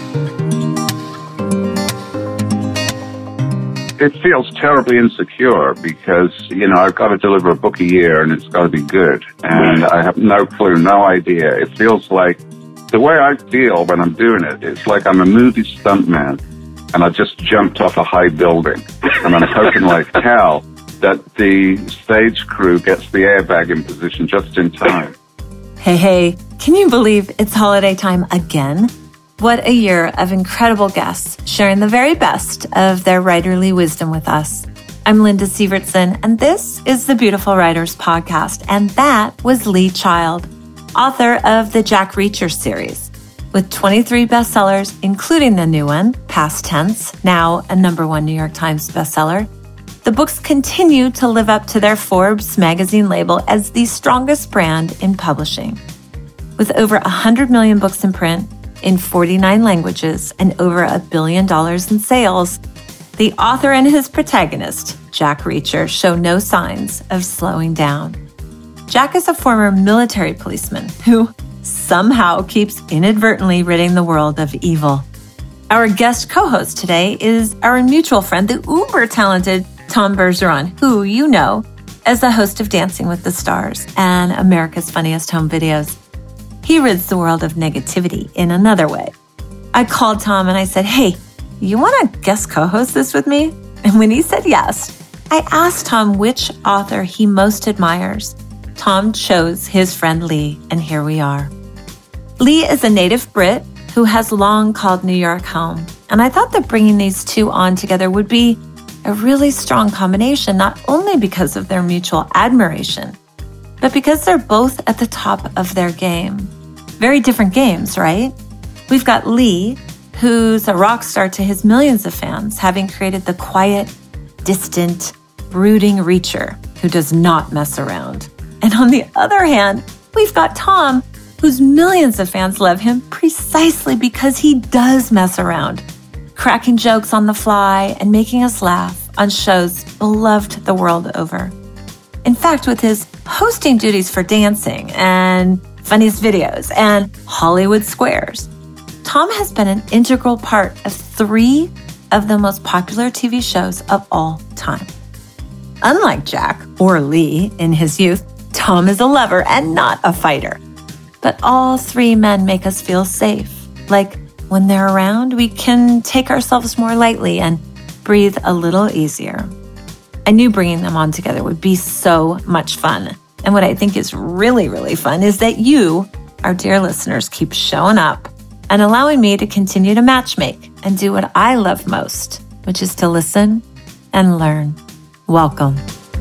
It feels terribly insecure because, I've got to deliver a book a year and it's got to be good. And I have no clue, no idea. It feels like the way I feel when I'm doing it, it's like I'm a movie stuntman and I just jumped off a high building. And I'm hoping like hell that the stage crew gets the airbag in position just in time. Hey, can you believe it's holiday time again? What a year of incredible guests sharing the very best of their writerly wisdom with us. I'm Linda Sievertson, and this is the Beautiful Writers Podcast, and that was Lee Child, author of the Jack Reacher series. With 23 bestsellers, including the new one, Past Tense, now a #1 New York Times bestseller, the books continue to live up to their Forbes magazine label as the strongest brand in publishing. With over 100 million books in print, in 49 languages, and over $1 billion in sales, the author and his protagonist, Jack Reacher, show no signs of slowing down. Jack is a former military policeman who somehow keeps inadvertently ridding the world of evil. Our guest co-host today is our mutual friend, the uber-talented Tom Bergeron, who you know as the host of Dancing with the Stars and America's Funniest Home Videos. He rids the world of negativity in another way. I called Tom and I said, hey, you want to guest co-host this with me? And when he said yes, I asked Tom which author he most admires. Tom chose his friend Lee, and here we are. Lee is a native Brit who has long called New York home. And I thought that bringing these two on together would be a really strong combination, not only because of their mutual admiration, but because they're both at the top of their game. Very different games, right? We've got Lee, who's a rock star to his millions of fans, having created the quiet, distant, brooding Reacher who does not mess around. And on the other hand, we've got Tom, whose millions of fans love him precisely because he does mess around, cracking jokes on the fly and making us laugh on shows beloved the world over. In fact, with his hosting duties for Dancing and Funniest Videos and Hollywood Squares, Tom has been an integral part of 3 of the most popular TV shows of all time. Unlike Jack or Lee in his youth, Tom is a lover and not a fighter. But all 3 men make us feel safe. Like when they're around, we can take ourselves more lightly and breathe a little easier. I knew bringing them on together would be so much fun. And what I think is really, really fun is that you, our dear listeners, keep showing up and allowing me to continue to matchmake and do what I love most, which is to listen and learn. Welcome.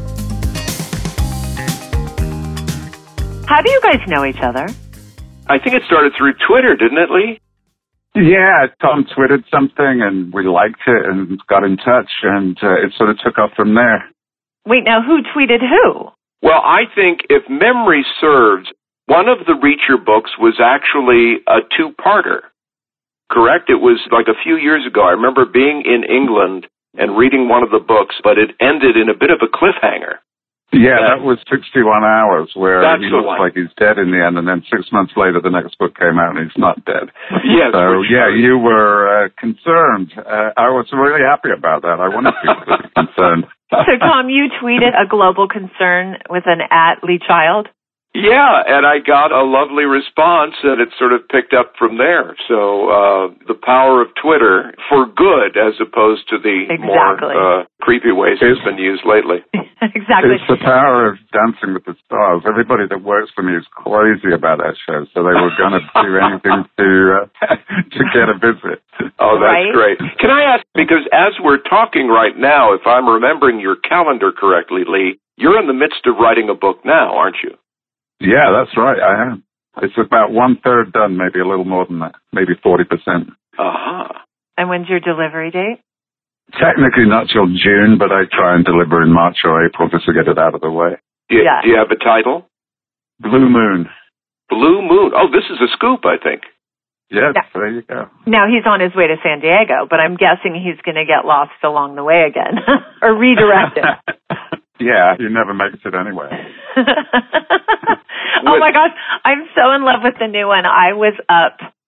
How do you guys know each other? I think it started through Twitter, didn't it, Lee? Yeah, Tom tweeted something and we liked it and got in touch and it sort of took off from there. Wait, now who tweeted who? Well, I think if memory serves, one of the Reacher books was actually a 2-parter. Correct? It was like a few years ago. I remember being in England and reading one of the books, but it ended in a bit of a cliffhanger. Yeah, that was 61 Hours, where he looks one. like he's dead in the end, and then 6 months later the next book came out and he's not dead. Yes. So, yeah, you were concerned. I was really happy about that. I wanted people to be concerned. So, Tom, you tweeted a global concern with an @LeeChild? Yeah, and I got a lovely response, and it sort of picked up from there. So the power of Twitter for good, as opposed to the more creepy ways it's been used lately. Exactly. It's the power of Dancing with the Stars. Everybody that works for me is crazy about that show, so they were going to do anything to get a visit. Oh, that's great. Can I ask, because as we're talking right now, if I'm remembering your calendar correctly, Lee, you're in the midst of writing a book now, aren't you? Yeah, that's right, I am. It's about 1/3 done, maybe a little more than that, maybe 40%. And when's your delivery date? Technically not till June, but I try and deliver in March or April just to get it out of the way. Do you have a title? Blue Moon. Blue Moon. Oh, this is a scoop, I think. Yes, there you go. Now, he's on his way to San Diego, but I'm guessing he's going to get lost along the way again, or redirected. Yeah, he never makes it anyway. Oh, my gosh. I'm so in love with the new one. I was up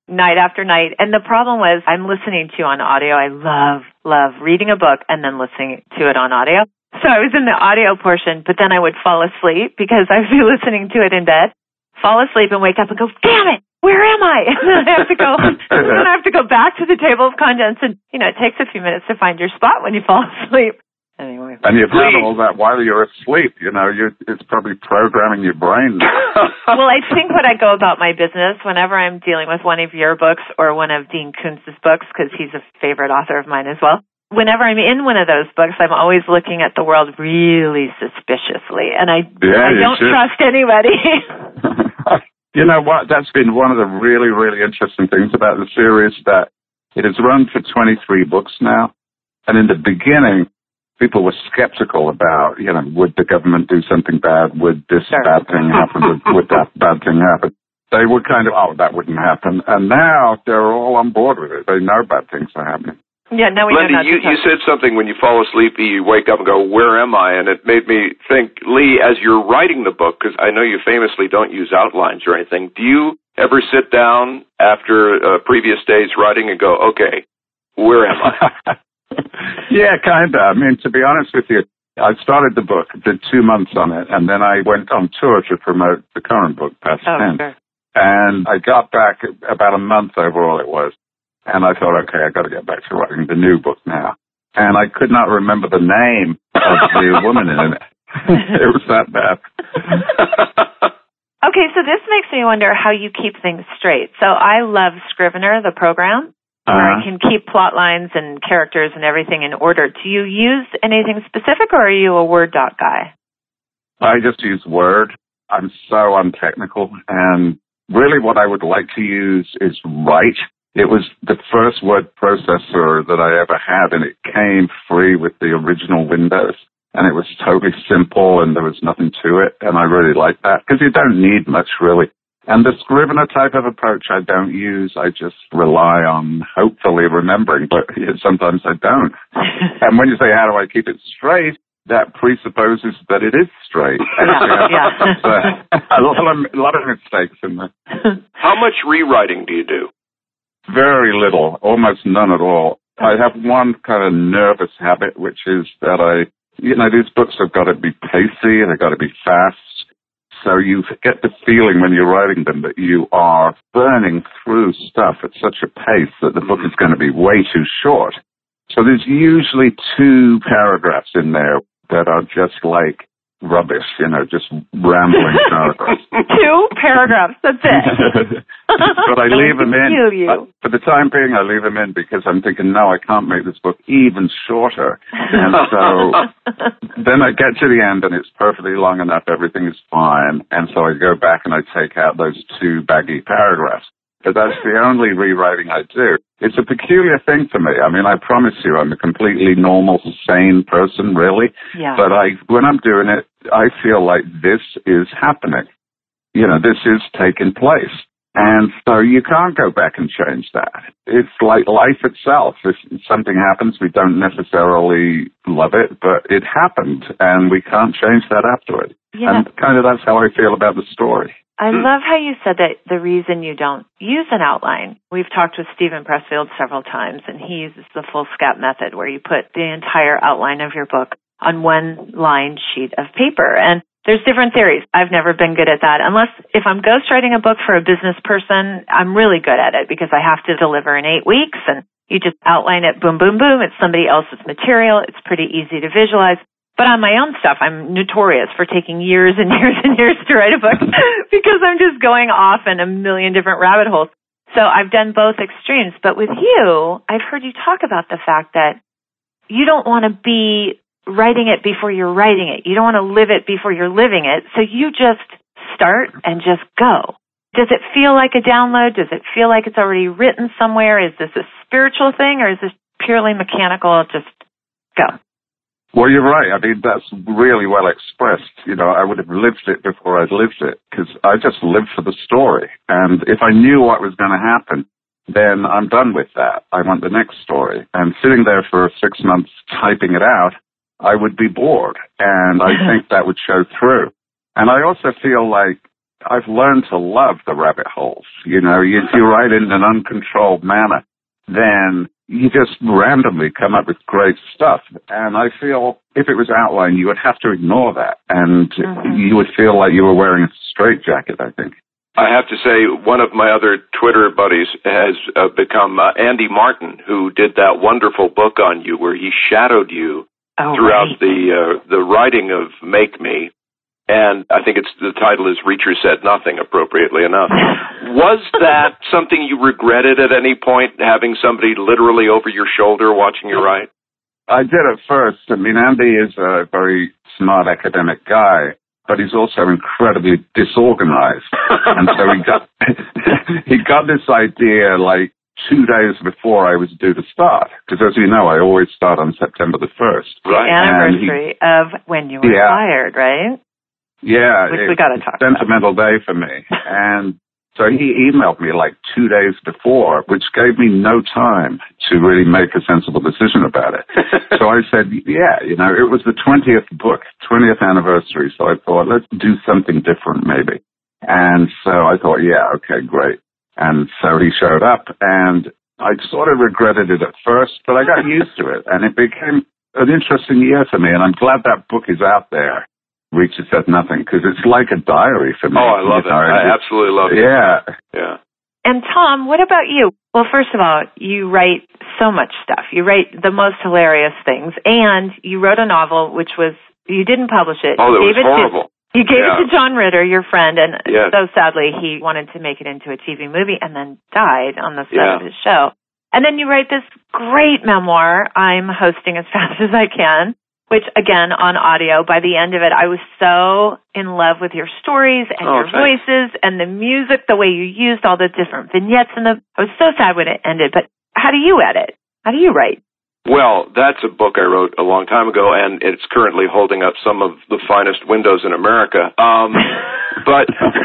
night after night. And the problem was I'm listening to on audio. I love reading a book and then listening to it on audio. So I was in the audio portion, but then I would fall asleep because I would be listening to it in bed, fall asleep and wake up and go, damn it, where am I? And then I have to go back to the table of contents. And, it takes a few minutes to find your spot when you fall asleep. Anyway. And you've had all that while you're asleep. It's probably programming your brain. Well, I think when I go about my business, whenever I'm dealing with one of your books or one of Dean Koontz's books, because he's a favorite author of mine as well, whenever I'm in one of those books, I'm always looking at the world really suspiciously, and I don't trust anybody. You know what? That's been one of the really, really interesting things about the series, that it has run for 23 books now, and in the beginning, people were skeptical about, would the government do something bad? Would this bad thing happen? Would that bad thing happen? They were kind of, that wouldn't happen. And now they're all on board with it. They know bad things are happening. Yeah, no, we Linda, you said something when you fall asleep, you wake up and go, where am I? And it made me think, Lee, as you're writing the book, because I know you famously don't use outlines or anything, do you ever sit down after a previous day's writing and go, okay, where am I? Yeah, kind of. I mean, to be honest with you, I started the book, did 2 months on it, and then I went on tour to promote the current book, Past Tense. Sure. And I got back about a month overall it was. And I thought, okay, I got to get back to writing the new book now. And I could not remember the name of the woman in it. It was that bad. Okay, so this makes me wonder how you keep things straight. So I love Scrivener, the program, where I can keep plot lines and characters and everything in order. Do you use anything specific, or are you a Word doc guy? I just use Word. I'm so untechnical. And really what I would like to use is Write. It was the first word processor that I ever had, and it came free with the original Windows. And it was totally simple, and there was nothing to it, and I really like that, because you don't need much, really. And the Scrivener type of approach I don't use. I just rely on hopefully remembering, but sometimes I don't. And when you say, how do I keep it straight, that presupposes that it is straight. Yeah. A lot of mistakes in there. How much rewriting do you do? Very little, almost none at all. I have one kind of nervous habit, which is that these books have got to be pacey, they've got to be fast. So you get the feeling when you're writing them that you are burning through stuff at such a pace that the book is going to be way too short. So there's usually 2 paragraphs in there that are just like rubbish, just rambling paragraphs. 2 paragraphs, that's it. But I leave them in. For the time being, I leave them in because I'm thinking, no, I can't make this book even shorter. And so then I get to the end and it's perfectly long enough, everything is fine. And so I go back and I take out those 2 baggy paragraphs. But that's the only rewriting I do. It's a peculiar thing for me. I mean, I promise you, I'm a completely normal, sane person, really. Yeah. But when I'm doing it, I feel like this is happening. This is taking place. And so you can't go back and change that. It's like life itself. If something happens, we don't necessarily love it, but it happened, and we can't change that afterward. Yeah. And kind of that's how I feel about the story. I love how you said that the reason you don't use an outline. We've talked with Stephen Pressfield several times, and he uses the foolscap method where you put the entire outline of your book on one lined sheet of paper. And there's different theories. I've never been good at that. Unless if I'm ghostwriting a book for a business person, I'm really good at it because I have to deliver in 8 weeks, and you just outline it, boom, boom, boom. It's somebody else's material. It's pretty easy to visualize. But on my own stuff, I'm notorious for taking years and years and years to write a book because I'm just going off in a million different rabbit holes. So I've done both extremes. But with you, I've heard you talk about the fact that you don't want to be writing it before you're writing it. You don't want to live it before you're living it. So you just start and just go. Does it feel like a download? Does it feel like it's already written somewhere? Is this a spiritual thing, or is this purely mechanical? Just go. Well, you're right. I mean, that's really well expressed. I would have lived it before I'd lived it, because I just lived for the story. And if I knew what was going to happen, then I'm done with that. I want the next story. And sitting there for 6 months typing it out, I would be bored. And I think that would show through. And I also feel like I've learned to love the rabbit holes. You know, if you write in an uncontrolled manner, then you just randomly come up with great stuff. And I feel if it was outlined, you would have to ignore that. And you would feel like you were wearing a straitjacket, I think. I have to say, one of my other Twitter buddies has become Andy Martin, who did that wonderful book on you where he shadowed you throughout the writing of Make Me. And I think the title is Reacher Said Nothing, appropriately enough. Was that something you regretted at any point, having somebody literally over your shoulder watching you write? I did at first. I mean, Andy is a very smart academic guy, but he's also incredibly disorganized. And so he got this idea like 2 days before I was due to start. Because as you know, I always start on September the 1st. Right. The anniversary of when you were fired, right? Yeah, which we got to talk about. Sentimental day for me. And so he emailed me like 2 days before, which gave me no time to really make a sensible decision about it. So I said, yeah, you know, it was the 20th book, 20th anniversary. So I thought, let's do something different maybe. And so I thought, yeah, okay, great. And so he showed up, and I sort of regretted it at first, but I got used to it. And it became an interesting year for me. And I'm glad that book is out there. Reacher Said Nothing, because it's like a diary for me. Oh, I love it. I absolutely love it. Yeah. And Tom, what about you? Well, first of all, you write so much stuff. You write the most hilarious things, and you wrote a novel, which was, you didn't publish it. Oh, that was horrible. You gave it to John Ritter, your friend, and so sadly he wanted to make it into a TV movie and then died on the set of his show. And then you write this great memoir, I'm hosting as fast as I can, which, again, on audio, by the end of it, I was so in love with your stories and your voices and the music, the way you used all the different vignettes. I was so sad when it ended. But how do you edit? How do you write? Well, that's a book I wrote a long time ago, and it's currently holding up some of the finest windows in America. But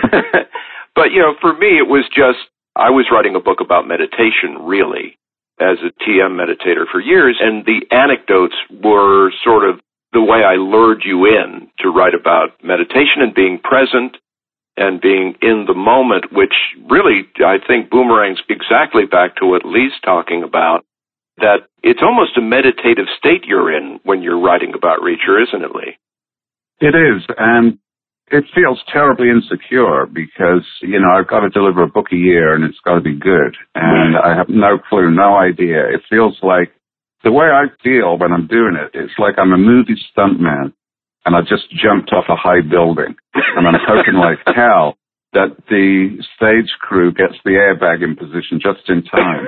you know, for me, it was just, I was writing a book about meditation, really, as a TM meditator for years, and the anecdotes were sort of the way I lured you in to write about meditation and being present and being in the moment, which really, I think, boomerangs exactly back to what Lee's talking about, that it's almost a meditative state you're in when you're writing about Reacher, isn't it, Lee? It is, and it feels terribly insecure because, you know, I've got to deliver a book a year and it's got to be good. And I have no clue, no idea. It feels like the way I feel when I'm doing it, it's like I'm a movie stuntman and I just jumped off a high building and I'm hoping like hell that the stage crew gets the airbag in position just in time.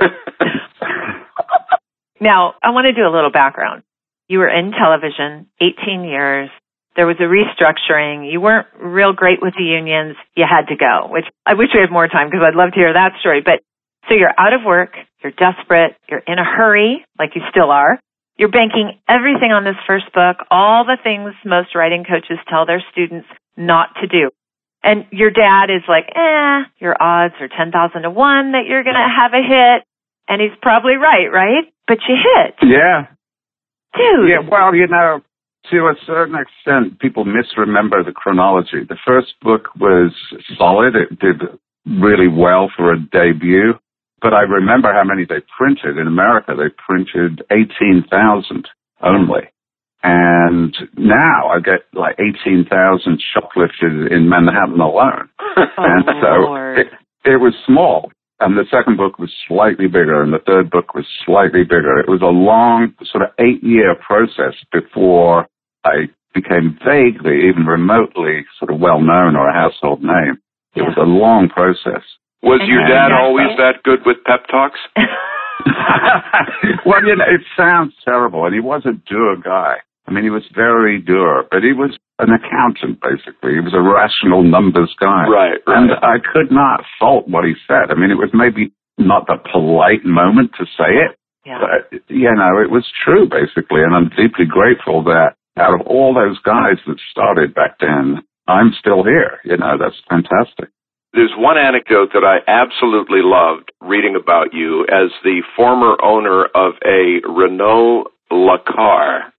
Now, I want to do a little background. You were in television 18 years. There was a restructuring. You weren't real great with the unions. You had to go, which I wish we had more time because I'd love to hear that story. But so you're out of work, you're desperate, you're in a hurry, like you still are. You're banking everything on this first book, all the things most writing coaches tell their students not to do. And your dad is like, your odds are 10,000 to 1 that you're going to have a hit. And he's probably right? But you hit. Yeah. Dude. Yeah, well, you know, to a certain extent, people misremember the chronology. The first book was solid. It did really well for a debut. But I remember how many they printed. In America, they printed 18,000 only. And now I get like 18,000 shoplifted in Manhattan alone. And so it was small. And the second book was slightly bigger, and the third book was slightly bigger. It was a long, sort of 8-year process before I became vaguely, even remotely, sort of well-known or a household name. It was a long process. Was your dad always that good with pep talks? Well, you know, it sounds terrible, and he was a dour guy. I mean, he was very dour, but he was an accountant, basically. He was a rational numbers guy. Right. And I could not fault what he said. I mean, it was maybe not the polite moment to say it, but, you know, it was true, basically, and I'm deeply grateful that out of all those guys that started back then, I'm still here. You know, that's fantastic. There's one anecdote that I absolutely loved reading about you as the former owner of a Renault Le-Car.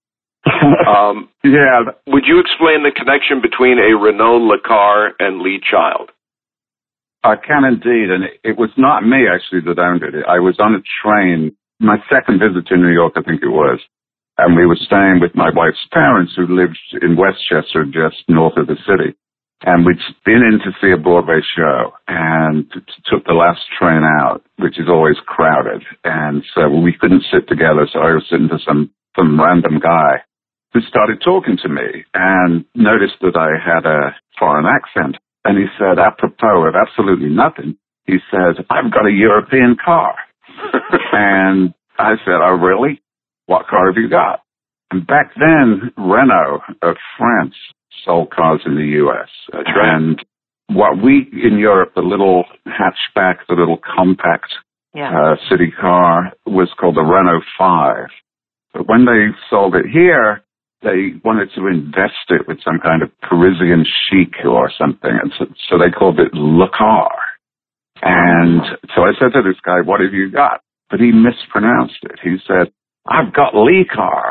Yeah. Would you explain the connection between a Renault Le-Car and Lee Child? I can indeed, and it was not me actually that owned it. I was on a train, my second visit to New York, I think it was, and we were staying with my wife's parents who lived in Westchester, just north of the city. And we'd been in to see a Broadway show and took the last train out, which is always crowded. And so we couldn't sit together, so I was sitting to some random guy who started talking to me and noticed that I had a foreign accent. And he said, apropos of absolutely nothing, he said, I've got a European car. And I said, oh, really? What car have you got? And back then, Renault of France sold cars in the U.S. That's right. And what we, in Europe, the little hatchback, the little compact city car was called the Renault 5. But when they sold it here, they wanted to invest it with some kind of Parisian chic or something. And so they called it Le Car. And so I said to this guy, what have you got? But he mispronounced it. He said, I've got Lee Car.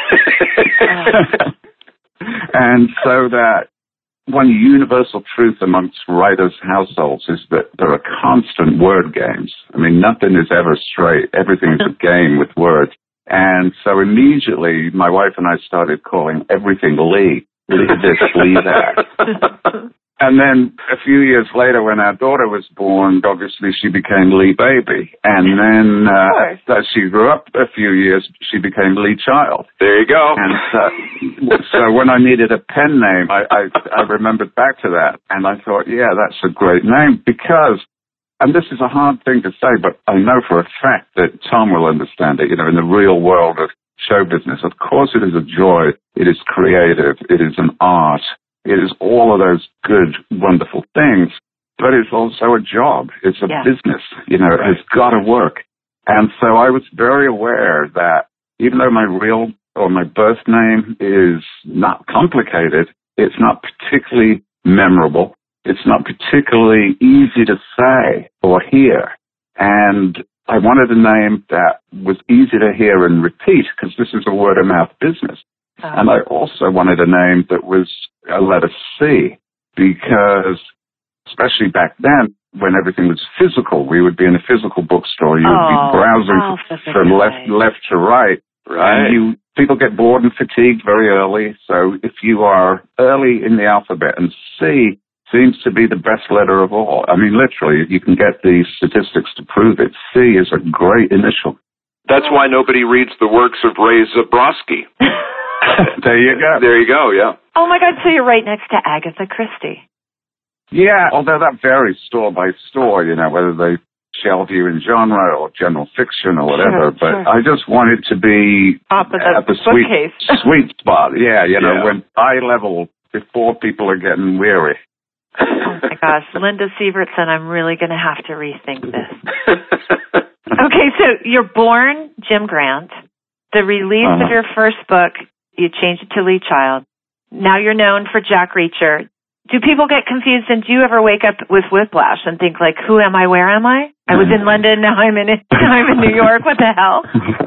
And so that one universal truth amongst writers' households is that there are constant word games. I mean, nothing is ever straight. Everything is a game with words. And so immediately my wife and I started calling everything Lee. Lee this, Lee that. And then a few years later, when our daughter was born, obviously she became Lee Baby. And then as she grew up a few years, she became Lee Child. There you go. And so when I needed a pen name, I remembered back to that. And I thought, yeah, that's a great name because, and this is a hard thing to say, but I know for a fact that Tom will understand it, you know, in the real world of show business. Of course it is a joy. It is creative. It is an art. It is all of those good, wonderful things, but it's also a job. It's a business. You know, it has got to work. And so I was very aware that even though my real or my birth name is not complicated, it's not particularly memorable. It's not particularly easy to say or hear. And I wanted a name that was easy to hear and repeat because this is a word-of-mouth business. And I also wanted a name that was a letter C because, especially back then, when everything was physical, we would be in a physical bookstore. You would be browsing from left to right. Right. And people get bored and fatigued very early. So if you are early in the alphabet, and C seems to be the best letter of all. I mean, literally, you can get the statistics to prove it. C is a great initial. That's why nobody reads the works of Ray Zabrowski. There you go. There you go, yeah. Oh, my God, so you're right next to Agatha Christie. Yeah, although that varies store by store, you know, whether they shelve you in genre or general fiction or whatever. But I just wanted to be at the sweet spot. Yeah, you know, when eye level before people are getting weary. Oh, my gosh. Linda Sievertson, I'm really going to have to rethink this. Okay, so you're born Jim Grant. The release of your first book, you changed it to Lee Child. Now you're known for Jack Reacher. Do people get confused, and do you ever wake up with whiplash and think, like, who am I, where am I? I was in London, now I'm in New York, what the hell?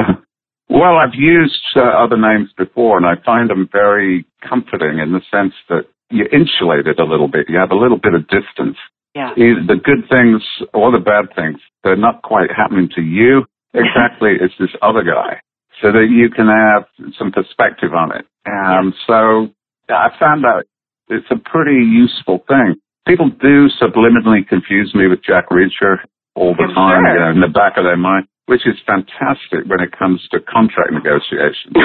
Well, I've used other names before, and I find them very comforting in the sense that you're insulated a little bit. You have a little bit of distance. Yeah. Either the good things or the bad things, they're not quite happening to you. Exactly, it's this other guy. So that you can have some perspective on it. So I found out it's a pretty useful thing. People do subliminally confuse me with Jack Reacher all the time, you know, in the back of their mind, which is fantastic when it comes to contract negotiations.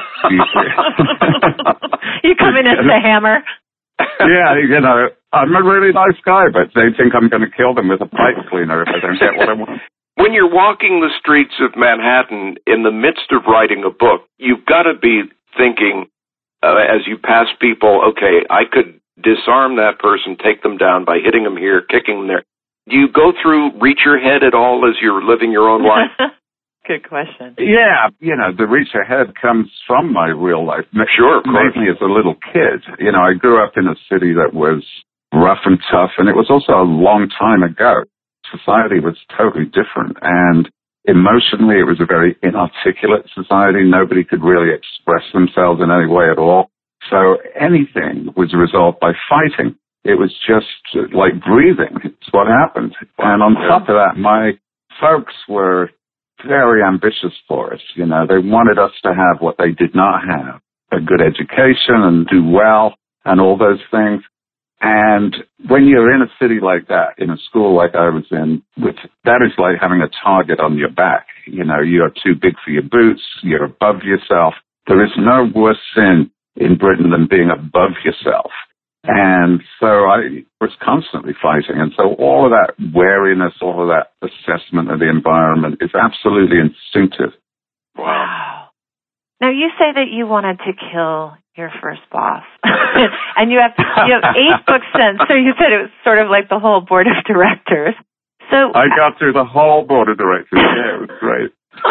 You come in as the hammer. Yeah, you know, I'm a really nice guy, but they think I'm going to kill them with a pipe cleaner if I don't get what I want. When you're walking the streets of Manhattan in the midst of writing a book, you've got to be thinking, as you pass people, okay, I could disarm that person, take them down by hitting them here, kicking them there. Do you go through Reacher head at all as you're living your own life? Good question. Yeah, you know, the Reacher head comes from my real life. Sure, of course. Mainly as a little kid. You know, I grew up in a city that was rough and tough, and it was also a long time ago. Society was totally different, and emotionally it was a very inarticulate society. Nobody could really express themselves in any way at all. So anything was resolved by fighting. It was just like breathing. It's what happened. And on top of that, my folks were very ambitious for us. You know, they wanted us to have what they did not have, a good education and do well and all those things. And when you're in a city like that, in a school like I was in, that is like having a target on your back. You know, you're too big for your boots. You're above yourself. There is no worse sin in Britain than being above yourself. And so I was constantly fighting. And so all of that wariness, all of that assessment of the environment is absolutely instinctive. Wow. Now, you say that you wanted to kill your first boss. And you have 8 books since, so you said it was sort of like the whole board of directors. So I got through the whole board of directors. Yeah, it was great.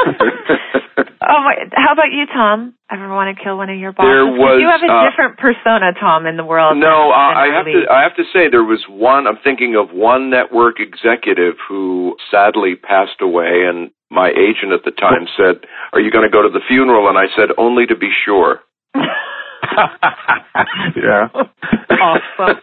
How about you, Tom? Ever want to kill one of your bosses? You have a different persona, Tom, in the world. No, I have to say there was one. I'm thinking of one network executive who sadly passed away, and my agent at the time said, "Are you going to go to the funeral?" And I said, "Only to be sure." Yeah. Awesome.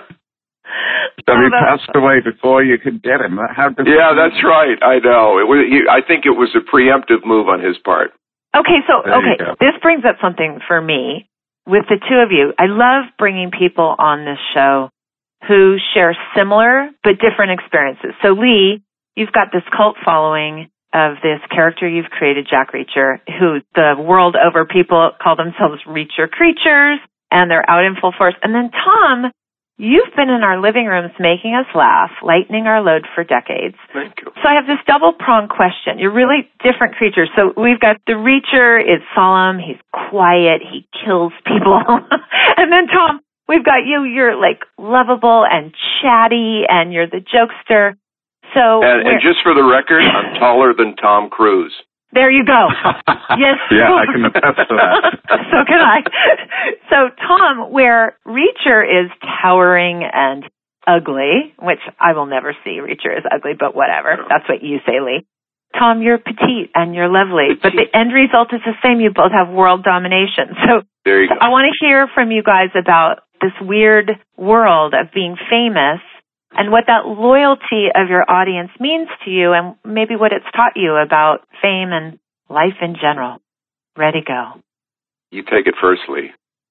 So he passed away before you could get him. Yeah, that's right. I know. I think it was a preemptive move on his part. Okay, this brings up something for me with the two of you. I love bringing people on this show who share similar but different experiences. So, Lee, you've got this cult following of this character you've created, Jack Reacher, who the world over people call themselves Reacher creatures, and they're out in full force. And then, Tom, you've been in our living rooms making us laugh, lightening our load for decades. Thank you. So I have this double-pronged question. You're really different creatures. So we've got the Reacher is solemn, he's quiet, he kills people. And then, Tom, we've got you. You're, like, lovable and chatty, and you're the jokester. So and just for the record, I'm taller than Tom Cruise. There you go. Yes. Yeah, I can attest to that. So can I. So, Tom, where Reacher is towering and ugly, which I will never see Reacher as ugly, but whatever. That's what you say, Lee. Tom, you're petite and you're lovely, but the end result is the same. You both have world domination. So there you go. I want to hear from you guys about this weird world of being famous and what that loyalty of your audience means to you and maybe what it's taught you about fame and life in general. Ready, go. You take it first, Lee.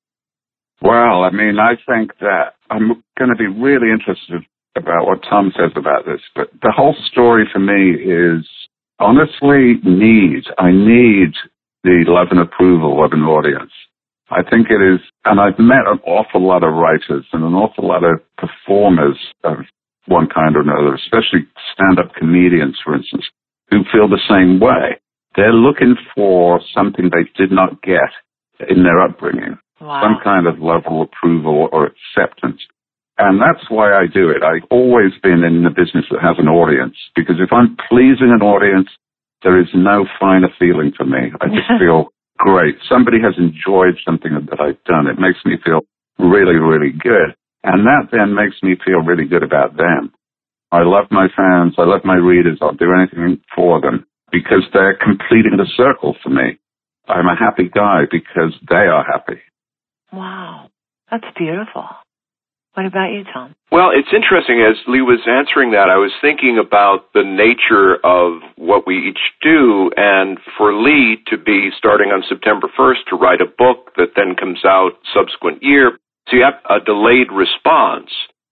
Well, I mean, I think that I'm going to be really interested about what Tom says about this, but the whole story for me is honestly need. I need the love and approval of an audience. I think it is, and I've met an awful lot of writers and an awful lot of performers of one kind or another, especially stand-up comedians, for instance, who feel the same way. They're looking for something they did not get in their upbringing, some kind of level of approval or acceptance. And that's why I do it. I've always been in the business that has an audience, because if I'm pleasing an audience, there is no finer feeling for me. I just feel great. Somebody has enjoyed something that I've done. It makes me feel really, really good. And that then makes me feel really good about them. I love my fans. I love my readers. I'll do anything for them because they're completing the circle for me. I'm a happy guy because they are happy. Wow. That's beautiful. What about you, Tom? Well, it's interesting. As Lee was answering that, I was thinking about the nature of what we each do, and for Lee to be starting on September 1st to write a book that then comes out subsequent year, so you have a delayed response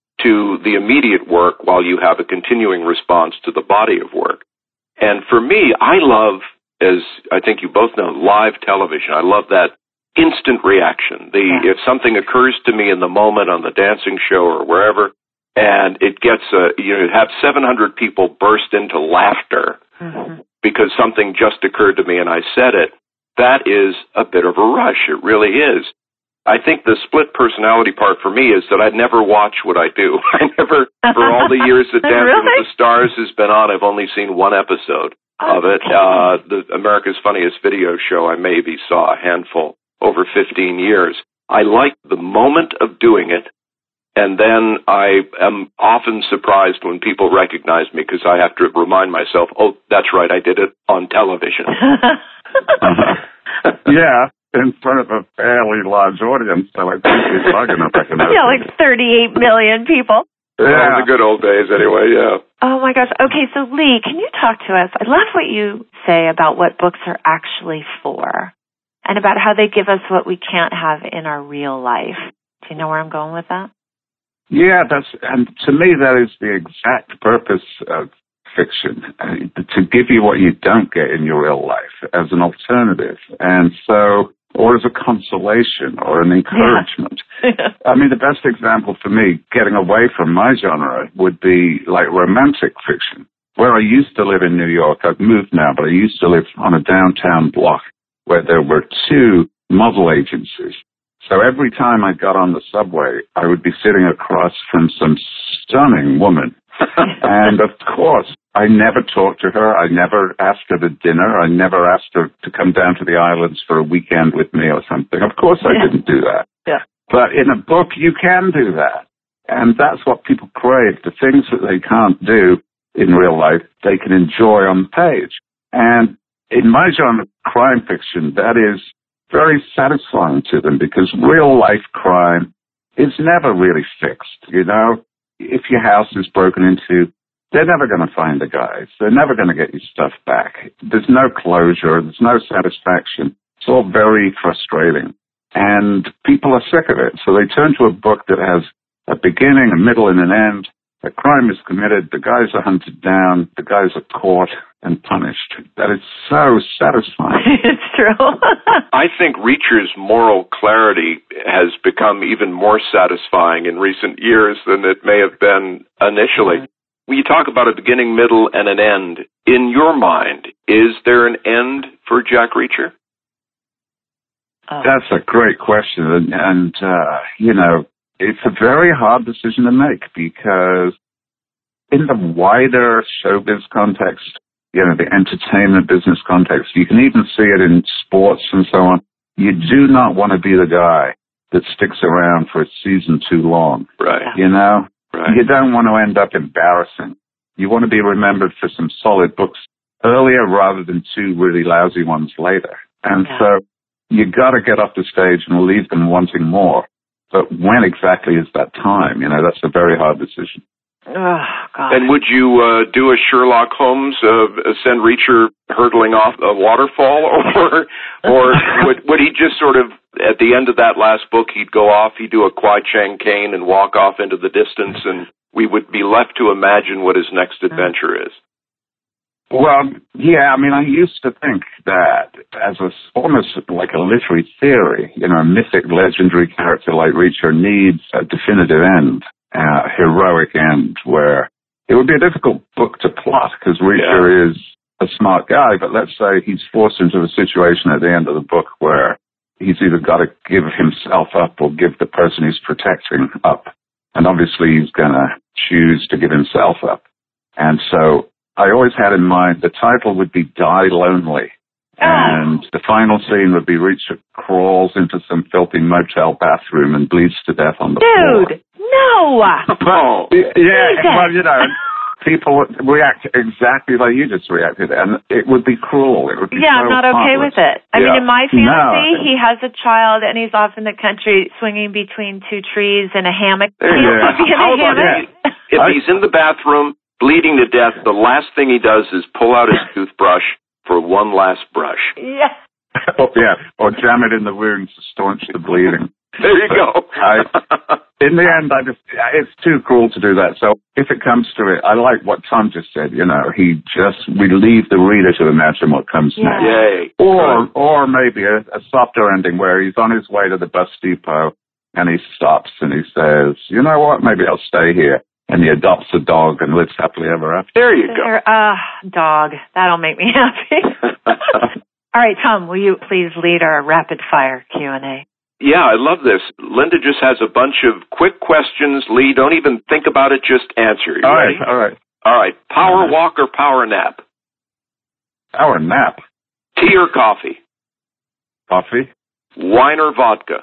to the immediate work while you have a continuing response to the body of work. And for me, I love, as I think you both know, live television. I love that instant reaction. If something occurs to me in the moment on the dancing show or wherever, and it gets have 700 people burst into laughter because something just occurred to me and I said it, that is a bit of a rush. It really is. I think the split personality part for me is that I never watch what I do. I never, for all the years that Dancing with the Stars has been on, I've only seen one episode of it. The America's Funniest Video Show, I maybe saw a handful over 15 years. I like the moment of doing it, and then I am often surprised when people recognize me because I have to remind myself, oh, that's right, I did it on television. Yeah, in front of a fairly large audience, so I think he's large enough I can Yeah, like 38 million people. Yeah, the good old days anyway, yeah. Oh my gosh. Okay, so Lee, can you talk to us? I love what you say about what books are actually for and about how they give us what we can't have in our real life. Do you know where I'm going with that? Yeah, and to me that is the exact purpose of fiction, to give you what you don't get in your real life as an alternative. And so, or as a consolation or an encouragement. Yeah. I mean, the best example for me, getting away from my genre, would be like romantic fiction. Where I used to live in New York, I've moved now, but I used to live on a downtown block where there were 2 model agencies. So every time I got on the subway, I would be sitting across from some stunning woman. And of course, I never talked to her. I never asked her to dinner. I never asked her to come down to the islands for a weekend with me or something. Of course I didn't do that. Yeah. But in a book, you can do that. And that's what people crave. The things that they can't do in real life, they can enjoy on the page. And in my genre, crime fiction, that is very satisfying to them because real life crime is never really fixed, you know? If your house is broken into, they're never going to find the guys. They're never going to get your stuff back. There's no closure. There's no satisfaction. It's all very frustrating. And people are sick of it. So they turn to a book that has a beginning, a middle, and an end. A crime is committed. The guys are hunted down. The guys are caught and punished. That is so satisfying. It's true. I think Reacher's moral clarity has become even more satisfying in recent years than it may have been initially. When you talk about a beginning, middle, and an end, in your mind, is there an end for Jack Reacher? That's a great question. And you know, it's a very hard decision to make because in the wider showbiz context, you know, the entertainment business context, you can even see it in sports and so on. You do not want to be the guy that sticks around for a season too long. Right. You know? Right. You don't want to end up embarrassing. You want to be remembered for some solid books earlier rather than 2 really lousy ones later. And so you got to get off the stage and leave them wanting more. But when exactly is that time? You know, that's a very hard decision. Oh, God. And would you do a Sherlock Holmes, send Reacher hurtling off a waterfall, or would he just sort of, at the end of that last book, he'd go off, he'd do a Kwai Chang Caine and walk off into the distance, and we would be left to imagine what his next adventure is? Well, yeah, I mean, I used to think that as almost like a literary theory, you know, a mythic, legendary character like Reacher needs a definitive end. Heroic end where it would be a difficult book to plot because Reacher is a smart guy, but let's say he's forced into a situation at the end of the book where he's either got to give himself up or give the person he's protecting up. And obviously he's going to choose to give himself up. And so I always had in mind the title would be Die Lonely. And the final scene would be Reacher crawls into some filthy motel bathroom and bleeds to death on the floor. Dude, no! But, yeah, well, you know, people react exactly like you just reacted, and it would be cruel. It would be I'm not okay heartless. with it. I mean, in my fantasy, No. he has a child, and he's off in the country swinging between 2 trees in a hammock. There you go. Be in a How about hammock? if he's in the bathroom bleeding to death, the last thing he does is pull out his toothbrush for one last brush. Yeah. Or jam it in the wound to staunch the bleeding. There you go. In the end, it's too cruel to do that. So if it comes to it, I like what Tom just said, you know, we leave the reader to imagine what comes next. Yay. Or maybe a softer ending where he's on his way to the bus depot and he stops and he says, you know what, maybe I'll stay here. And he adopts a dog and lives happily ever after. There you go. Dog. That'll make me happy. All right, Tom, will you please lead our rapid fire Q&A? Yeah, I love this. Linda just has a bunch of quick questions. Lee, don't even think about it, just answer. You ready? All right. Power walk or power nap? Power nap. Tea or coffee? Coffee. Wine or vodka?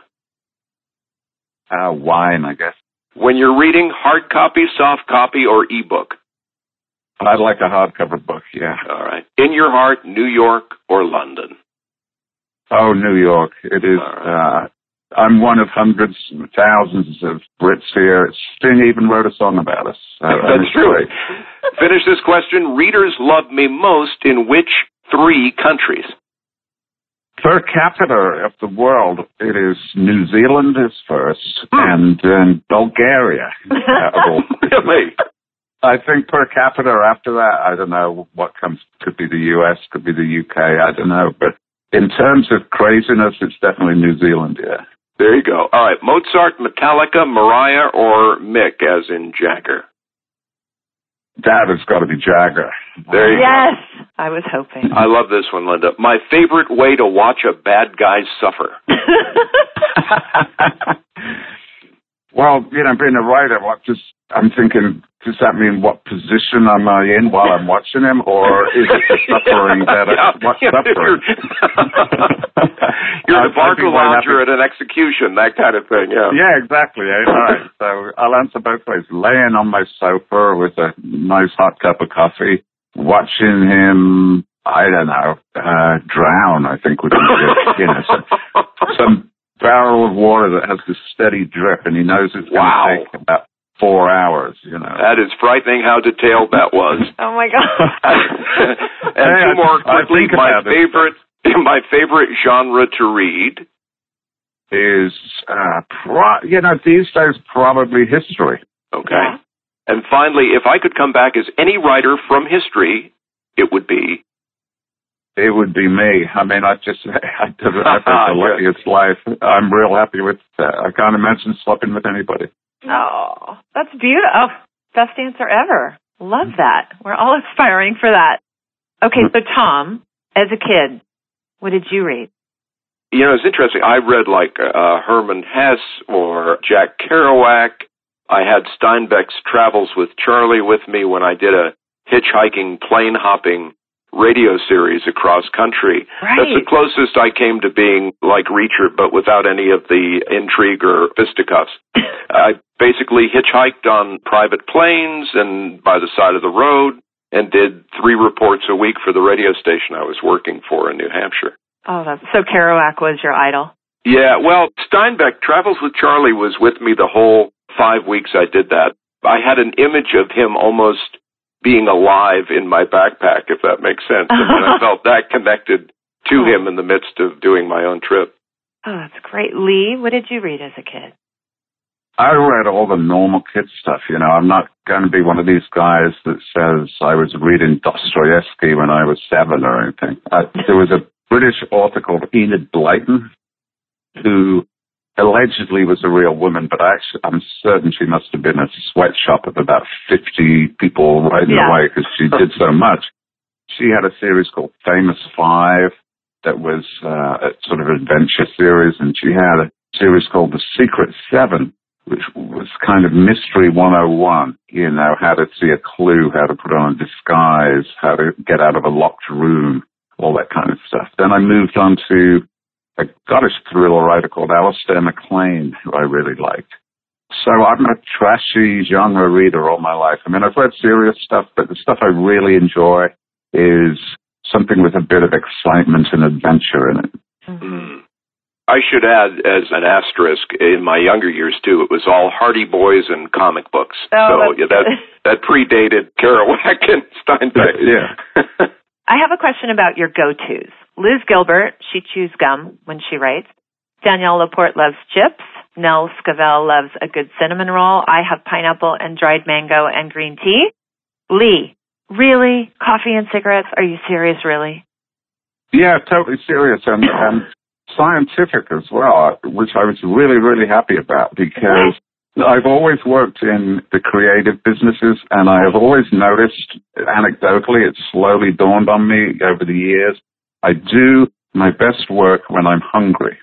Wine, I guess. When you're reading, hard copy, soft copy, or ebook? I'd like a hardcover book, yeah. All right. In your heart, New York or London? Oh, New York. It is, I'm one of hundreds, thousands of Brits here. Sting even wrote a song about us. That's true. Finish this question. Readers love me most in which 3 countries? Per capita of the world, it is New Zealand is first, and then Bulgaria. Really? I think per capita after that, I don't know what comes. Could be the US, could be the UK, I don't know. But in terms of craziness, it's definitely New Zealand, yeah. There you go. All right, Mozart, Metallica, Mariah, or Mick, as in Jagger? That has got to be Jagger. There you go. Yes, I was hoping. I love this one, Linda. My favorite way to watch a bad guy suffer. Well, being a writer, I'm thinking, does that mean what position am I in while I'm watching him, or is it the suffering that what's suffering? You're the barker lounger at an execution, that kind of thing, yeah. Yeah, exactly. Yeah, all right. So I'll answer both ways. Laying on my sofa with a nice hot cup of coffee, watching him, I don't know, drown, I think would be good. Some barrel of water that has this steady drip, and he knows it's going to take about 4 hours, That is frightening how detailed that was. Oh, my God. And 2 more quickly. My favorite genre to read is, these days, probably history. Okay. Yeah. And finally, if I could come back as any writer from history, it would be? It would be me. I mean, I've had the luckiest life. I'm real happy with that. I can't imagine sleeping with anybody. Oh, that's beautiful. Oh, best answer ever. Love that. We're all aspiring for that. Okay, so Tom, as a kid, what did you read? It's interesting. I read like Herman Hesse or Jack Kerouac. I had Steinbeck's Travels with Charlie with me when I did a hitchhiking, plane-hopping radio series across country. Right. That's the closest I came to being like Reacher, but without any of the intrigue or fisticuffs. I basically hitchhiked on private planes and by the side of the road and did 3 reports a week for the radio station I was working for in New Hampshire. Oh, so Kerouac was your idol? Yeah, well, Steinbeck, Travels with Charlie was with me the whole 5 weeks I did that. I had an image of him almost being alive in my backpack, if that makes sense. I mean, I felt that connected to him in the midst of doing my own trip. Oh, that's great. Lee, what did you read as a kid? I read all the normal kid stuff. I'm not going to be one of these guys that says I was reading Dostoevsky when I was 7 or anything. There was a British author called Enid Blyton who allegedly was a real woman, but I'm certain she must have been a sweatshop of about 50 people writing away because she did so much. She had a series called Famous Five that was a sort of adventure series, and she had a series called The Secret Seven, which was kind of Mystery 101, how to see a clue, how to put on a disguise, how to get out of a locked room, all that kind of stuff. Then I moved on to a Scottish thriller writer called Alistair MacLean, who I really liked. So I'm a trashy genre reader all my life. I mean, I've read serious stuff, but the stuff I really enjoy is something with a bit of excitement and adventure in it. Mm-hmm. I should add, as an asterisk, in my younger years, too, it was all Hardy Boys and comic books. Oh, so that predated Kerouac and Steinbeck. Yeah. I have a question about your go-tos. Liz Gilbert, she chews gum when she writes. Danielle Laporte loves chips. Nell Scavell loves a good cinnamon roll. I have pineapple and dried mango and green tea. Lee, really? Coffee and cigarettes? Are you serious, really? Yeah, totally serious and scientific as well, which I was really, really happy about because I've always worked in the creative businesses and I have always noticed, anecdotally, it slowly dawned on me over the years, I do my best work when I'm hungry.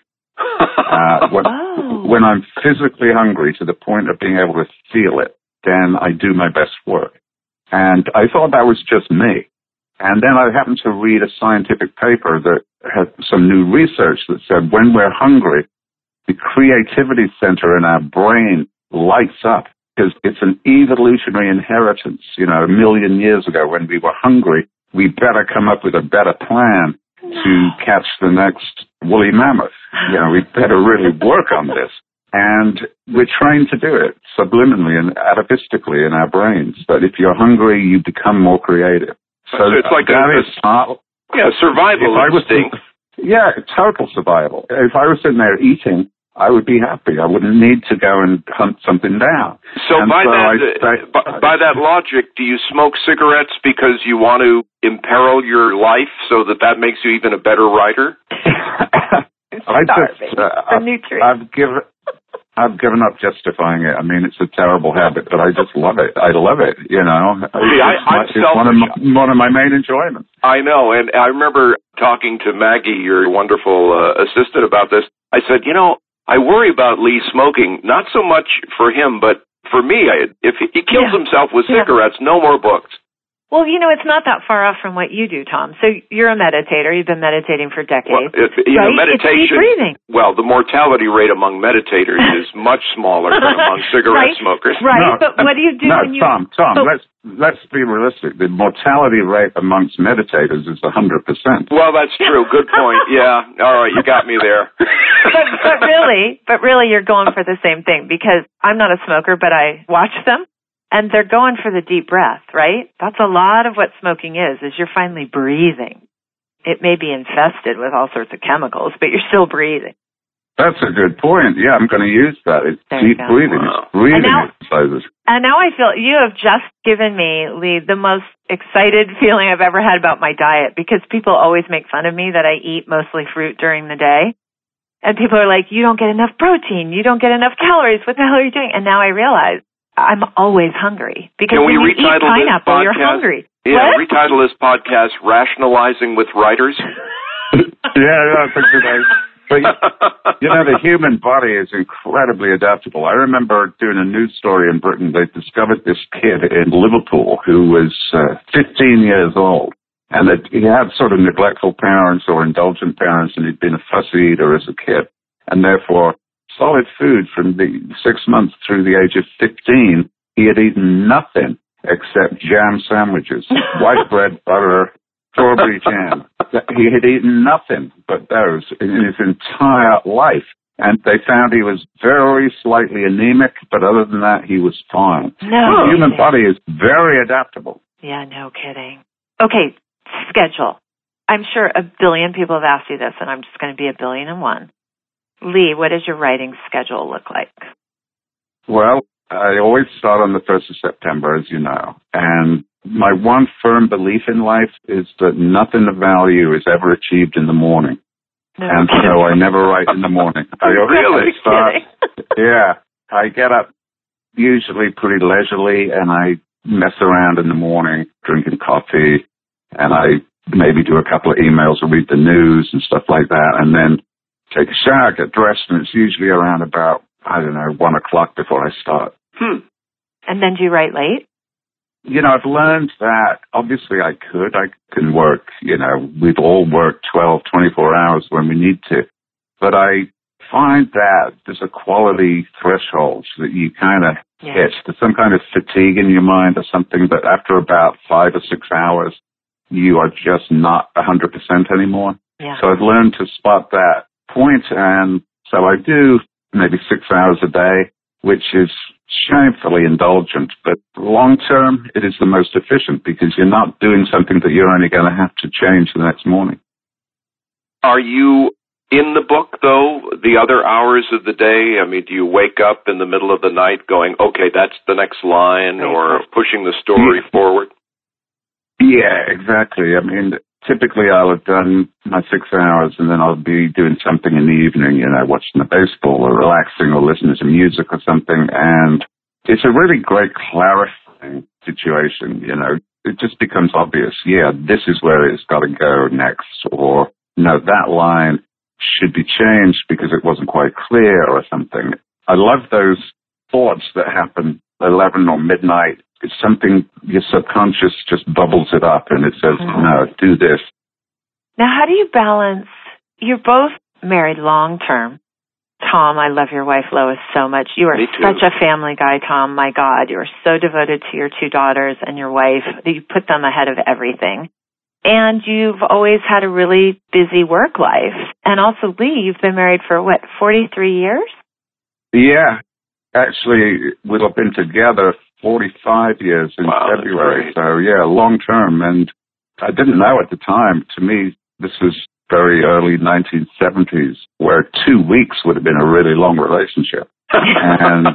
When I'm physically hungry to the point of being able to feel it, then I do my best work. And I thought that was just me. And then I happened to read a scientific paper that had some new research that said when we're hungry, the creativity center in our brain lights up because it's an evolutionary inheritance. A million years ago when we were hungry, we better come up with a better plan to catch the next woolly mammoth. We better really work on this. And we're trained to do it subliminally and atavistically in our brains. But if you're hungry, you become more creative. So it's like survival instinct. Total survival. If I was sitting there eating, I would be happy. I wouldn't need to go and hunt something down. So by that logic, do you smoke cigarettes because you want to imperil your life so that makes you even a better writer? I've given up justifying it. I mean, it's a terrible habit, but I just love it. I love it, It's one of my main enjoyments. I know, and I remember talking to Maggie, your wonderful assistant, about this. I said, I worry about Lee smoking, not so much for him, but for me. If he kills himself with cigarettes, no more books. Well, it's not that far off from what you do, Tom. So you're a meditator. You've been meditating for decades. Well, meditation. It's deep breathing. Well, the mortality rate among meditators is much smaller than among cigarette smokers. Right, but what do you do when you... Tom, let's be realistic. The mortality rate amongst meditators is 100%. Well, that's true. Good point. Yeah. All right, you got me there. but really, you're going for the same thing, because I'm not a smoker, but I watch them. And they're going for the deep breath, right? That's a lot of what smoking is you're finally breathing. It may be infested with all sorts of chemicals, but you're still breathing. That's a good point. Yeah, I'm going to use that. It's deep breathing. Wow. It's breathing exercises. And now I feel you have just given me, Lee, the most excited feeling I've ever had about my diet, because people always make fun of me that I eat mostly fruit during the day. And people are like, you don't get enough protein. You don't get enough calories. What the hell are you doing? And now I realize I'm always hungry, because when you eat pineapple, you're hungry. Yeah, retitle this podcast Rationalizing with Writers. That's a good idea. But, the human body is incredibly adaptable. I remember doing a news story in Britain. They discovered this kid in Liverpool who was 15 years old, and that he had sort of neglectful parents or indulgent parents, and he'd been a fussy eater as a kid, and therefore solid food from the 6 months through the age of 15. He had eaten nothing except jam sandwiches, white bread, butter, strawberry jam. He had eaten nothing but those in his entire life. And they found he was very slightly anemic, but other than that, he was fine. No. The human body is very adaptable. Yeah, no kidding. Okay, schedule. I'm sure a billion people have asked you this, and I'm just going to be 1,000,000,001. Lee, what does your writing schedule look like? Well, I always start on the 1st of September, as you know. And my one firm belief in life is that nothing of value is ever achieved in the morning. No and kidding. So I never write in the morning. I get up usually pretty leisurely, and I mess around in the morning, drinking coffee, and I maybe do a couple of emails or read the news and stuff like that, and then take a shower, get dressed, and it's usually around about, 1 o'clock before I start. And then do you write late? I've learned that obviously I can work, we've all worked 12, 24 hours when we need to. But I find that there's a quality threshold that you kind of hit. There's some kind of fatigue in your mind or something, but after about 5 or 6 hours, you are just not 100% anymore. Yeah. So I've learned to spot that point, and so I do maybe 6 hours a day, which is shamefully indulgent, but long term, it is the most efficient because you're not doing something that you're only going to have to change the next morning. Are you in the book, though, the other hours of the day? I mean, do you wake up in the middle of the night going, okay, that's the next line, or pushing the story forward? Yeah, exactly. I mean, typically I'll have done my 6 hours and then I'll be doing something in the evening, watching the baseball or relaxing or listening to music or something. And it's a really great clarifying situation, It just becomes obvious, this is where it's got to go next. Or, no, that line should be changed because it wasn't quite clear or something. I love those thoughts that happen 11 or midnight. It's something your subconscious just bubbles it up and it says, no, do this. Now, how do you balance, you're both married long term. Tom, I love your wife, Lois, so much. You are such a family guy, Tom. My God, you are so devoted to your 2 daughters and your wife that you put them ahead of everything. And you've always had a really busy work life. And also, Lee, you've been married for, 43 years? Yeah. Actually, we've been together 45 years in February. So, yeah, long term. And I didn't know at the time. To me, this was very early 1970s, where 2 weeks would have been a really long relationship. And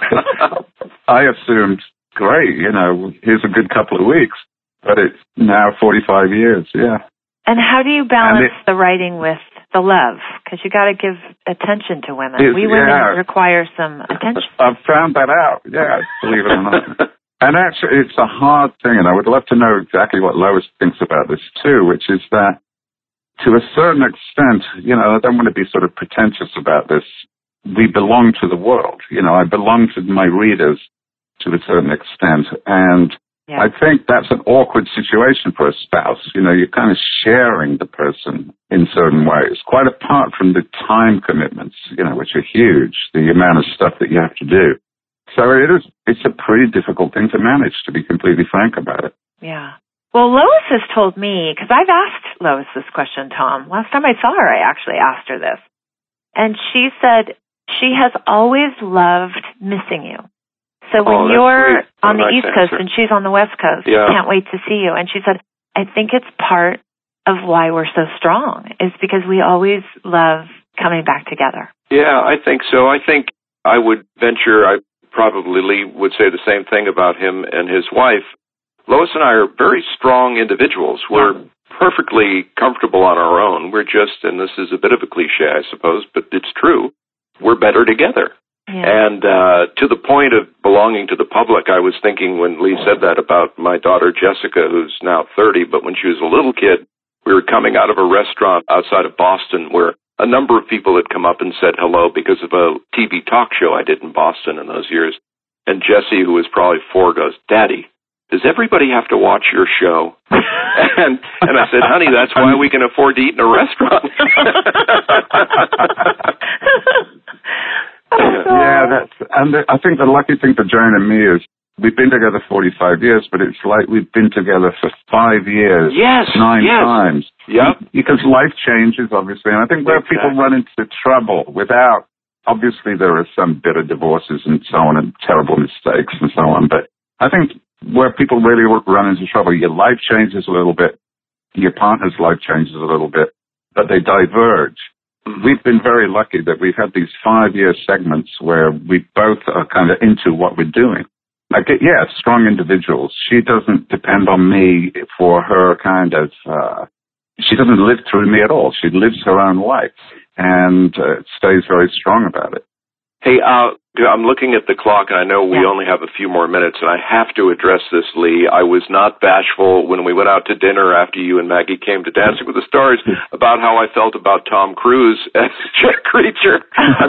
I assumed, great, here's a good couple of weeks. But it's now 45 years, yeah. And how do you balance the writing with the love? Because you got to give attention to women. We women require some attention. I've found that out, yeah, believe it or not. And actually, it's a hard thing, and I would love to know exactly what Lois thinks about this too, which is that to a certain extent, I don't want to be sort of pretentious about this. We belong to the world. I belong to my readers to a certain extent, and I think that's an awkward situation for a spouse. You're kind of sharing the person in certain ways, quite apart from the time commitments, which are huge, the amount of stuff that you have to do. So it's a pretty difficult thing to manage, to be completely frank about it. Yeah. Well, Lois has told me, because I've asked Lois this question, Tom. Last time I saw her, I actually asked her this. And she said she has always loved missing you. So when you're on the East Coast and she's on the West Coast, can't wait to see you. And she said, I think it's part of why we're so strong, is because we always love coming back together. Yeah, I think so. I think I would venture, probably Lee would say the same thing about him and his wife. Lois and I are very strong individuals. We're perfectly comfortable on our own. We're just, and this is a bit of a cliche, I suppose, but it's true, we're better together. Yeah. And to the point of belonging to the public, I was thinking when Lee said that about my daughter Jessica, who's now 30, but when she was a little kid, we were coming out of a restaurant outside of Boston where a number of people had come up and said hello because of a TV talk show I did in Boston in those years. And Jessie, who was probably 4, goes, Daddy, does everybody have to watch your show? and I said, honey, that's why we can afford to eat in a restaurant. I think the lucky thing for Joan and me is we've been together 45 years, but it's like we've been together for 5 years, 9 times. Yep. Because life changes, obviously, and I think where people run into trouble without, obviously there are some bitter divorces and so on and terrible mistakes and so on, but I think where people really run into trouble, your life changes a little bit, your partner's life changes a little bit, but they diverge. We've been very lucky that we've had these 5-year segments where we both are kind of into what we're doing. Like, strong individuals. She doesn't depend on me for her kind of, she doesn't live through me at all. She lives her own life and stays very strong about it. Hey, I'm looking at the clock, and I know we only have a few more minutes, and I have to address this, Lee. I was not bashful when we went out to dinner after you and Maggie came to Dancing with the Stars about how I felt about Tom Cruise as Jack Reacher.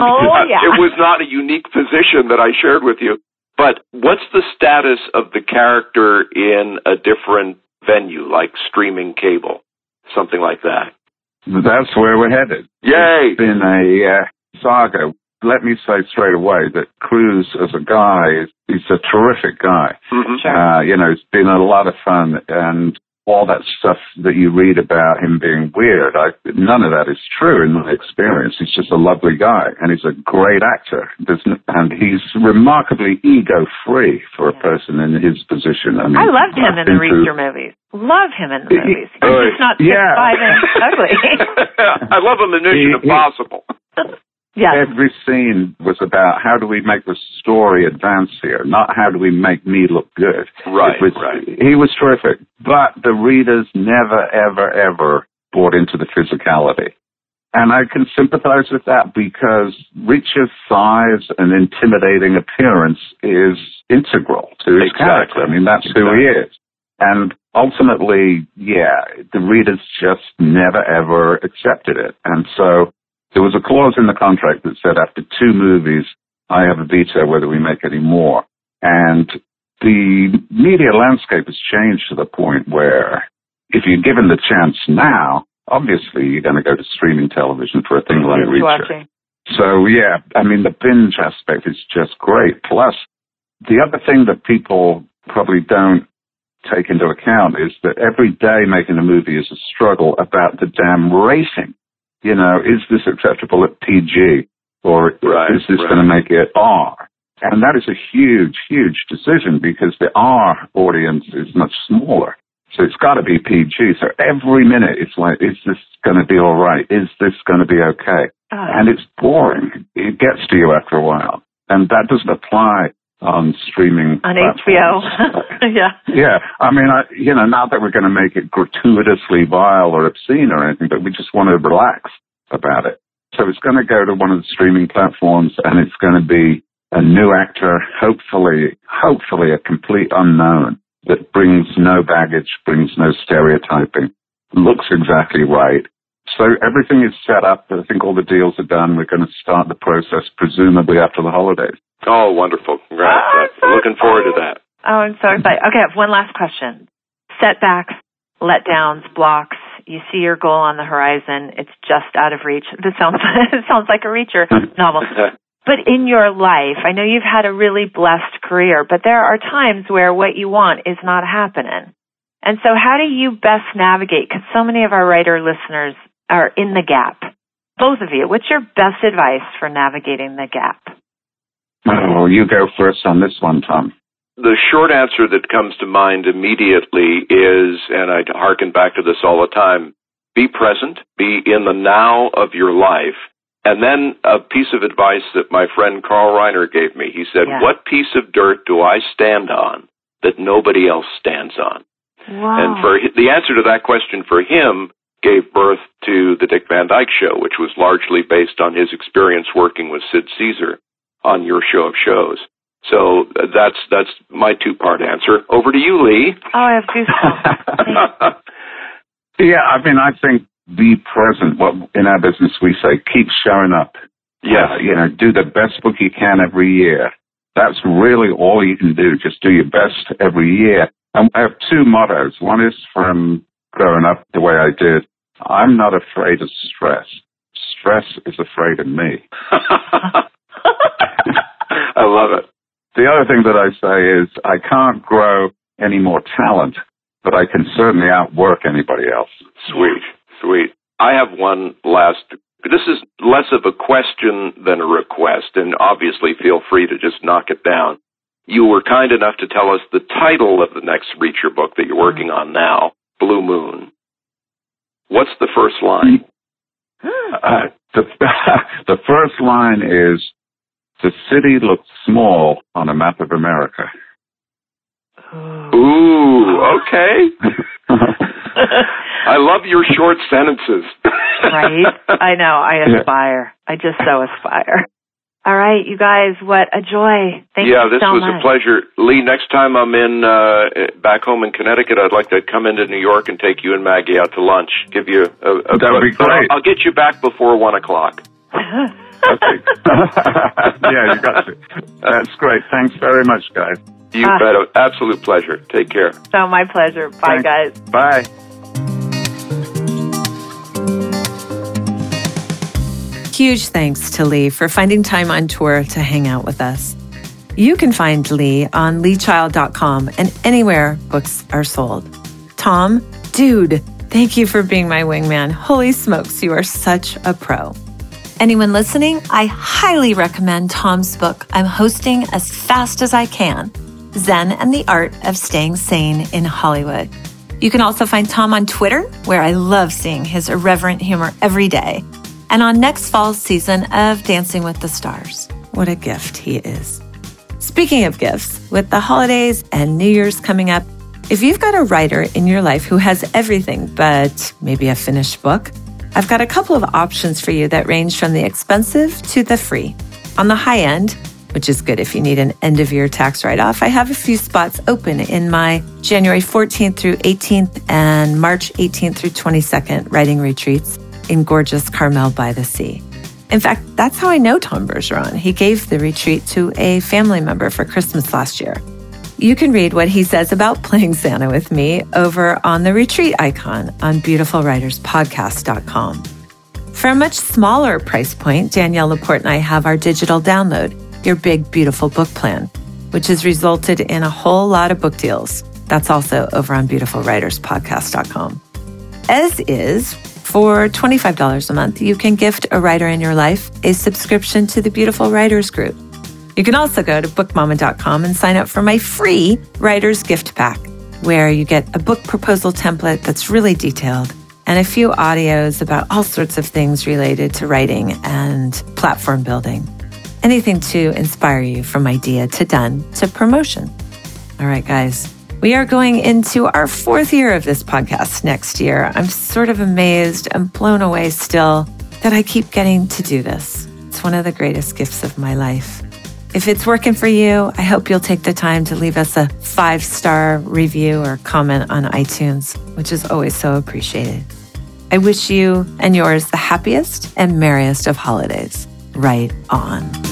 It was not a unique position that I shared with you. But what's the status of the character in a different venue, like streaming cable, something like that? That's where we're headed. Yay! It's been a saga. Let me say straight away that Cruise as a guy, he's a terrific guy. Mm-hmm. It's been a lot of fun, and all that stuff that you read about him being weird, none of that is true in my experience. He's just a lovely guy, and he's a great actor. And he's remarkably ego-free for a person in his position. I mean, I loved him in the Reacher movies. Love him in the movies. He's just not 6'5" and ugly. I love him in Mission Impossible. Yeah. Every scene was about how do we make the story advance here, not how do we make me look good. Right. He was terrific, but the readers never, ever, ever bought into the physicality. And I can sympathize with that because Reacher's size and intimidating appearance is integral to his character. I mean, that's who he is. And ultimately, the readers just never, ever accepted it. And so there was a clause in the contract that said after 2 movies, I have a veto whether we make any more. And the media landscape has changed to the point where if you're given the chance now, obviously you're going to go to streaming television for a thing like Reacher. So, the binge aspect is just great. Plus, the other thing that people probably don't take into account is that every day making a movie is a struggle about the damn rating. You know, is this acceptable at PG? Or is this going to make it R? And that is a huge, huge decision because the R audience is much smaller. So it's got to be PG. So every minute it's like, is this going to be all right? Is this going to be okay? And it's boring. It gets to you after a while. And that doesn't apply on streaming on platforms. HBO. Yeah. I mean, not that we're going to make it gratuitously vile or obscene or anything, but we just want to relax about it. So it's going to go to one of the streaming platforms, and it's going to be a new actor, hopefully a complete unknown that brings no baggage, brings no stereotyping, looks exactly right. So everything is set up. I think all the deals are done. We're going to start the process presumably after the holidays. Oh, wonderful. Congrats. Looking forward to that. Oh, I'm so excited. Okay, I have one last question. Setbacks, letdowns, blocks. You see your goal on the horizon. It's just out of reach. This sounds like a Reacher novel. But in your life, I know you've had a really blessed career, but there are times where what you want is not happening. And so how do you best navigate? Because so many of our writer listeners are in the gap. Both of you, what's your best advice for navigating the gap? Oh, you go first on this one, Tom. The short answer that comes to mind immediately is, and I hearken back to this all the time, be present, be in the now of your life. And then a piece of advice that my friend Carl Reiner gave me. He said, What piece of dirt do I stand on that nobody else stands on? Wow. And for the answer to that question for him gave birth to the Dick Van Dyke Show, which was largely based on his experience working with Sid Caesar on Your Show of Shows. So that's my two-part answer. Over to you, Lee. Oh, I have goosebumps. Yeah, I mean, I think be present. What in our business we say, keep showing up. Yeah. Do the best book you can every year. That's really all you can do. Just do your best every year. And I have two mottos. One is from growing up the way I did. I'm not afraid of stress. Stress is afraid of me. I love it. The other thing that I say is I can't grow any more talent, but I can certainly outwork anybody else. Sweet. I have one last. This is less of a question than a request, and obviously feel free to just knock it down. You were kind enough to tell us the title of the next Reacher book that you're working on now, Blue Moon. What's the first line? The first line is, the city looks small on a map of America. Ooh, okay. I love your short sentences. Right? I know. I aspire. I just so aspire. All right, you guys, what a joy. Thank you so much. Yeah, this was a pleasure. Lee, next time I'm back home in Connecticut, I'd like to come into New York and take you and Maggie out to lunch. Give you a that would be great. I'll get you back before 1 o'clock. Okay. Yeah, you got to. That's great. Thanks very much, guys. You bet. Absolute pleasure. Take care. So my pleasure. Bye, guys. Bye. Huge thanks to Lee for finding time on tour to hang out with us. You can find Lee on leechild.com and anywhere books are sold. Tom, dude, thank you for being my wingman. Holy smokes, you are such a pro. Anyone listening, I highly recommend Tom's book I'm hosting as fast as I can, Zen and the Art of Staying Sane in Hollywood. You can also find Tom on Twitter, where I love seeing his irreverent humor every day, and on next fall's season of Dancing with the Stars. What a gift he is. Speaking of gifts, with the holidays and New Year's coming up, if you've got a writer in your life who has everything but maybe a finished book, I've got a couple of options for you that range from the expensive to the free. On the high end, which is good if you need an end-of-year tax write-off, I have a few spots open in my January 14th through 18th and March 18th through 22nd writing retreats in gorgeous Carmel by the Sea. In fact, that's how I know Tom Bergeron. He gave the retreat to a family member for Christmas last year. You can read what he says about playing Santa with me over on the retreat icon on beautifulwriterspodcast.com. For a much smaller price point, Danielle Laporte and I have our digital download, Your Big Beautiful Book Plan, which has resulted in a whole lot of book deals. That's also over on beautifulwriterspodcast.com. As is, for $25 a month, you can gift a writer in your life a subscription to the Beautiful Writers Group. You can also go to bookmama.com and sign up for my free Writer's Gift Pack, where you get a book proposal template that's really detailed and a few audios about all sorts of things related to writing and platform building. Anything to inspire you from idea to done to promotion. All right, guys, we are going into our 4th year of this podcast next year. I'm sort of amazed and blown away still that I keep getting to do this. It's one of the greatest gifts of my life. If it's working for you, I hope you'll take the time to leave us a 5-star review or comment on iTunes, which is always so appreciated. I wish you and yours the happiest and merriest of holidays. Right on.